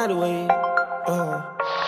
Illuminati way. We've done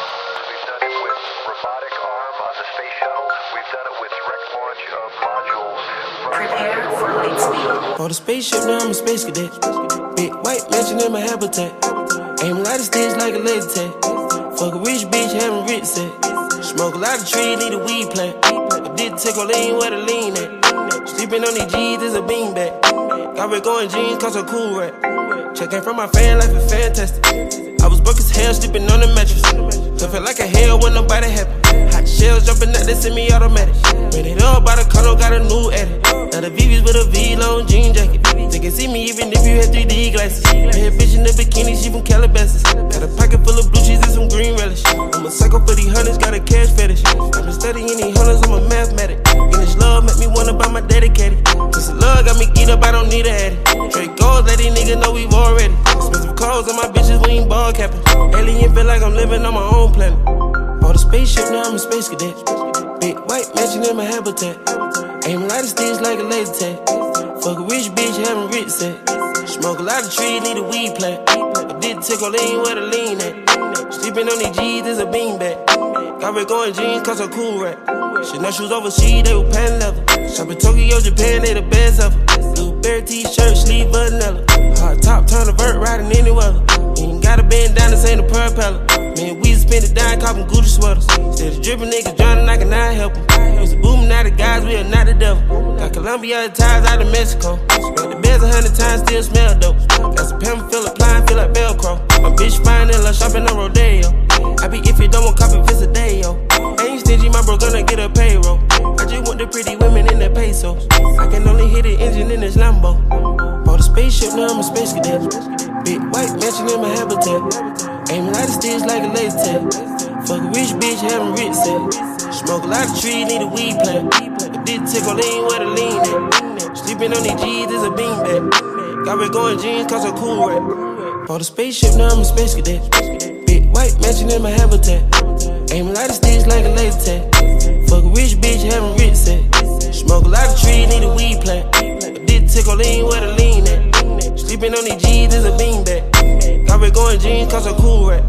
it with robotic arm on the space shuttle. We've done it with direct launch of modules. Prepare for light speed. On the spaceship, now I'm a space cadet. Big white mansion in my habitat. Aim a lot of sticks like a laser tag. Fuck a rich bitch, having rich set. Smoke a lot of trees, need a weed plant. I did take a lean where the lean at. Sleeping on these G's is a beanbag. Got red going jeans, cause I'm cool rap. Checking from my fan life is fantastic. I was broke as hell, sleeping on the mattress. So felt like a hell when nobody happy. Hot shells jumping out, they send me automatic. Ran it up by the condo, got a new edit. Now the VV's with a V-long jean jacket. They can see me even if you had 3D glasses. Bad bitch in the bikini, she from Calabasas. Got a pocket full of blue cheese and some green relish. I'm a psycho for these hunters, got a cash fetish. I've been studying these hunters, I'm a mathematic. And this love make me wanna buy my dedicated. This love got me geeked up, I don't need a addy. Straight goals, let these niggas know we've already. Expensive clothes on my bitches, we ain't ball capping. Alien feel like I'm living on my own planet. Bought a spaceship, now I'm a space cadet. Big white mansion in my habitat. Aim a lot of sticks like a laser tag. Fuck a rich bitch, having rich set. Smoke a lot of trees, need a weed plant. I did take a lean where the lean at. Sleeping on these G's is a beanbag. Got red going jeans, cause I'm cool rap. Chanel shoes overseas, they were pan leather. Shop in Tokyo, Japan, they the best ever. Blueberry t-shirt, sleeve vanilla. Hard top, turn a vert, riding any weather. You ain't gotta bend down, this ain't a propeller. Man, we spend it down, copping Gucci sweaters. Instead of dripping niggas drowning, I cannot help them. Used to booming out the guys, we are not the devil. Got Colombia ties out of Mexico. Spent the beds 100 times, still smell dope. Got some pimp, feel applying, feel like Velcro. My bitch fine and love shopping on Rodeo. I be if you don't want copy, it's a day, yo. Ain't stingy, my bro gonna get a payroll. I just want the pretty women in the pesos. I can only hit the engine in this Lambo. Bought a spaceship, now I'm a space cadet. Big white mansion in my habitat. Aim a lot of sticks like a laser tag. Fuck a rich bitch, having rich set. Smoke a lot of trees, need a weed plant. I did take a lean where the lean at. Sleeping on these G's is a beanbag. Got red going jeans, cause I'm cool rap. Bought a spaceship, now I'm a space cadet. Big white mansion in my habitat. Aim a lot of sticks like a laser tag. Fuck a rich bitch, having rich set. Smoke a lot of trees, need a weed plant. I did take a lean where the lean at. Sleeping on these G's is a beanbag. Got red going jeans, cause I'm cool rap.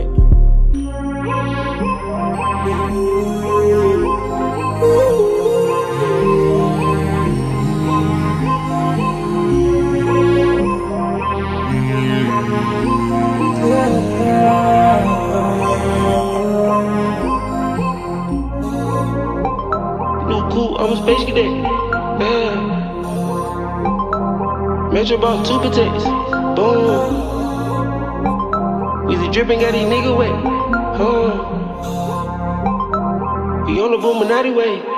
Cool, I'm a space cadet. Yeah. Metro bought 2 protects. Boom. Weezy dripping, got these nigga wet. We on the Illuminati way.